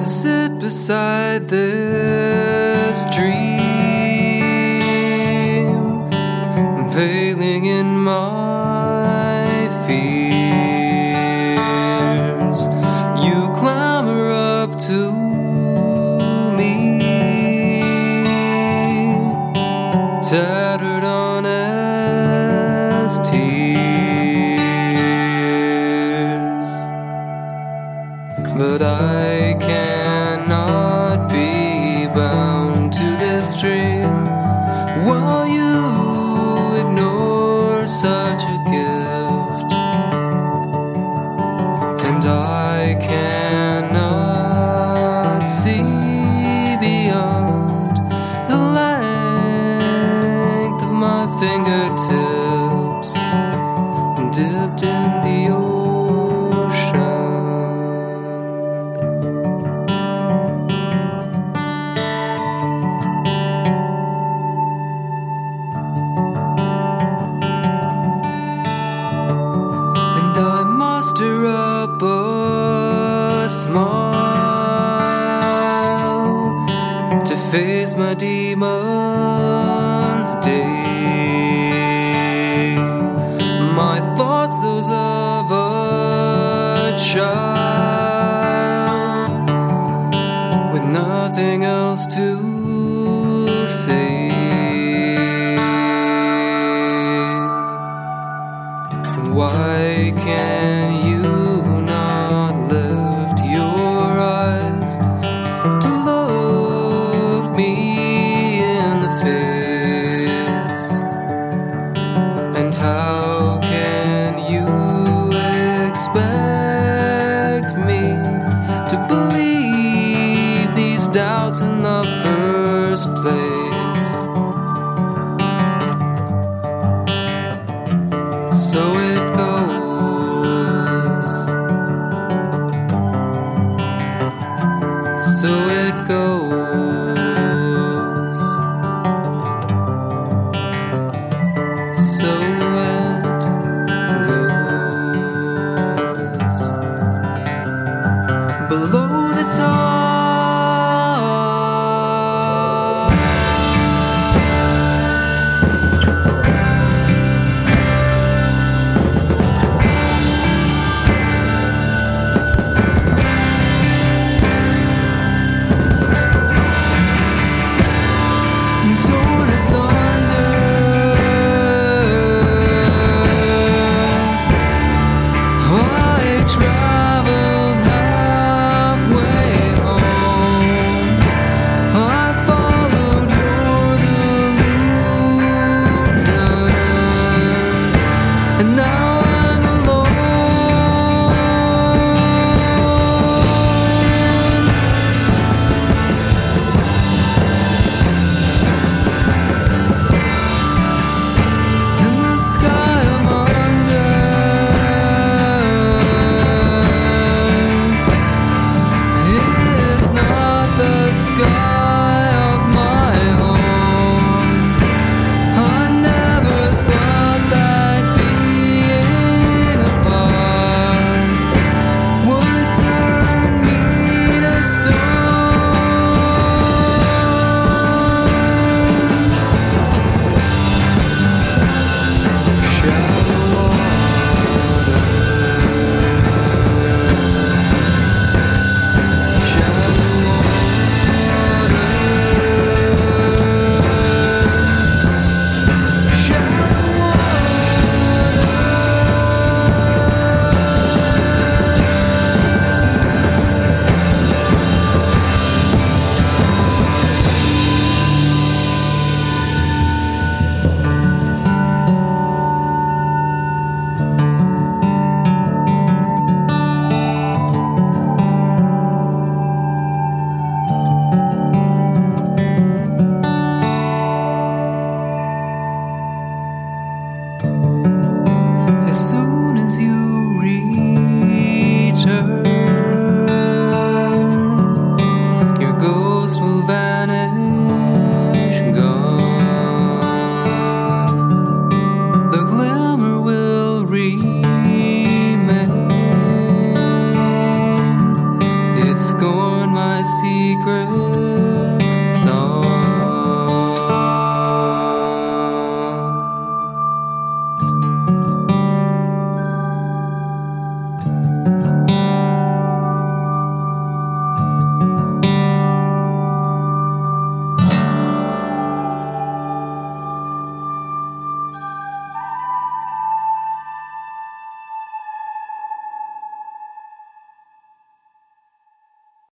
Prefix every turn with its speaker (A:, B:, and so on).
A: to sit beside this dream, paling in my fears. You clamber up to me, tattered honest tears. But I cannot be bound to this dream while you ignore such a gift. And I cannot see beyond the length of my fingertips, dipped in the ocean. Muster up a smile to face my demons' day. My thoughts, those of a child, with nothing else to say. Why can't